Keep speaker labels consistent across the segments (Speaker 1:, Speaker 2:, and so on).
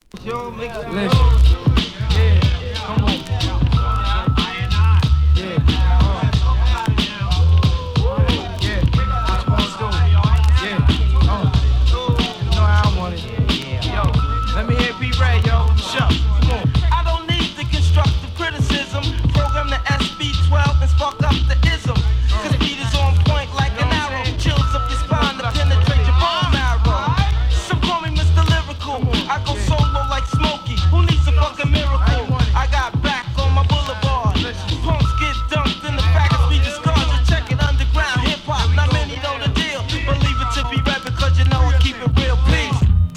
Speaker 1: Yo, mix listen. Yeah, come on. Let me hear P. Ray, yo. Shut up. Come on.
Speaker 2: I don't need the constructive criticism. Program the SB12 and spark up the ism. Cause beat is on point like an arrow. Chills up your spine to penetrate your bone marrow. Some call me Mr. Lyrical. I go solo like Smokey. Who needs a fucking miracle? I got back on my boulevard. Punks get dumped in the faggots we discard. You check it underground hip hop. Not many know the deal. Believe it to be right because you know I keep it real. Peace.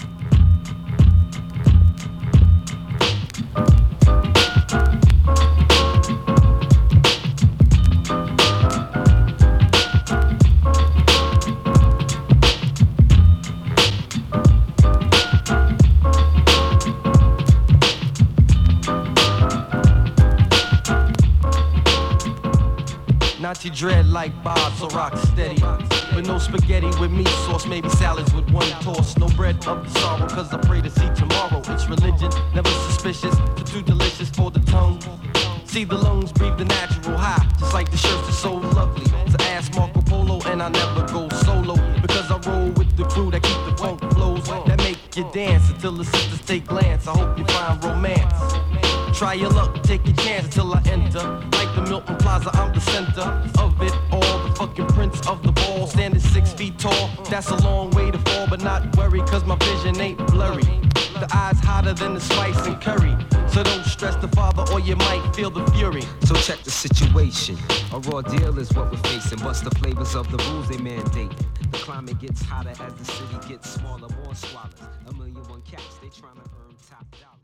Speaker 3: Nazi dread like Bob, so rock steady. With no spaghetti with meat sauce, maybe salads with one toss. No bread of the sorrow, cause I pray to see tomorrow. It's religion, never suspicious, too delicious for the tongue. See the lungs breathe the natural high, just like the shirts are so lovely. To ask Marco Polo, and I never go solo, because I roll with the crew that keep the funk flows, that make you dance until the sisters take glance. I hope you find romance. Try your luck, take your chance until I enter. Like the Milton Plaza, I'm the center of it all. The fucking prince of the ball, standing 6 feet tall. That's a long way to fall, but not worry, cause my vision ain't blurry. The eyes hotter than the spice and curry. So don't stress the father or you might feel the fury.
Speaker 4: So check the situation. A raw deal is what we're facing. Bust the flavors of the rules they mandate. The climate gets hotter as the city gets smaller. More squalors. 1,000,001 cats, they trying to earn top dollar.